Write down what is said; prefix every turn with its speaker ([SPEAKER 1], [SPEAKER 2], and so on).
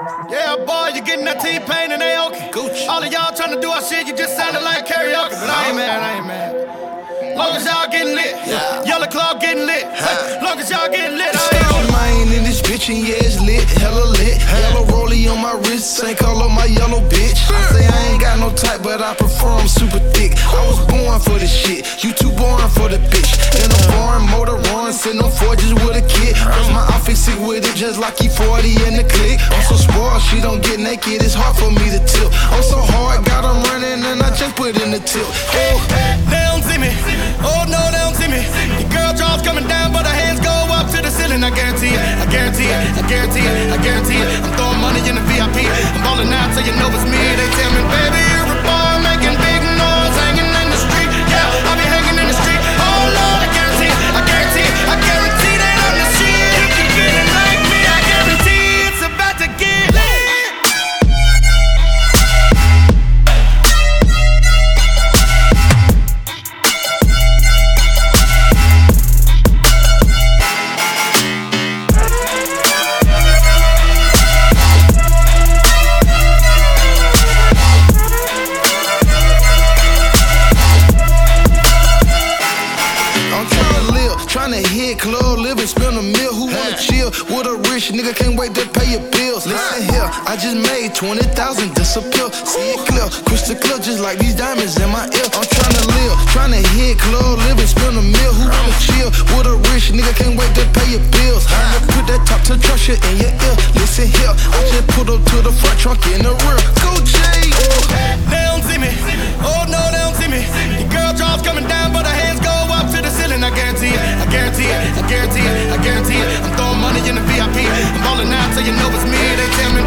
[SPEAKER 1] Yeah, boy, you getting that T-Pain and Aoki. Gucci. All of y'all trying to do our shit, you just sounded like karaoke. But I ain't mad. Long as y'all getting lit, Yellow Claw getting lit. Long as y'all getting lit,
[SPEAKER 2] mine in this bitch and yeah, it's lit, hella lit. Yellow rollie on my wrist, same color my yellow bitch. I say I ain't got no type, but I prefer 'em super thick. I was born for this shit, you too boring for the bitch. In a foreign motor run, sitting on forges with a kid. Cause my outfit sick with it, just like E40 in the click. I'm so spoiled, she don't get naked, it's hard for me to tilt. I'm so hard, got 'em running, and I just put in the tilt.
[SPEAKER 1] Hey, they don't see me, oh no, they don't see me. The girl drawers coming down, but her hands go up to the ceiling. I guarantee it, I guarantee it, I guarantee it, I guarantee it. I'm throwing money in the VIP, I'm balling out so you know it's me. They tell me, baby, you're a boy making big noise, hanging in the street. Yeah, I'll be hanging in the street. Oh Lord, I guarantee it, I guarantee it, I guarantee that I'm the shit. If you get it like me, I guarantee it's about to get lit.
[SPEAKER 2] Tryna hit club, live and spend a meal. Who wanna chill with a rich nigga? Can't wait to pay your bills. Listen here, I just made 20,000 disappear. See it clear, crystal clear, just like these diamonds in my ear. I'm tryna live, tryna hit club, live and spend a meal. Who wanna chill with a rich nigga? Can't wait to pay your bills. I'ma put that top to truck shit in your ear. Listen here, I just put up to the front trunk in the rear. Go Jay!
[SPEAKER 1] They don't see me, oh no, they don't see me. The girl drawers coming down, but her hands go up to the ceiling. I guarantee it, I guarantee it, I guarantee it, I guarantee it. I'm throwing money in the VIP, I'm balling out so you know it's me. They tell me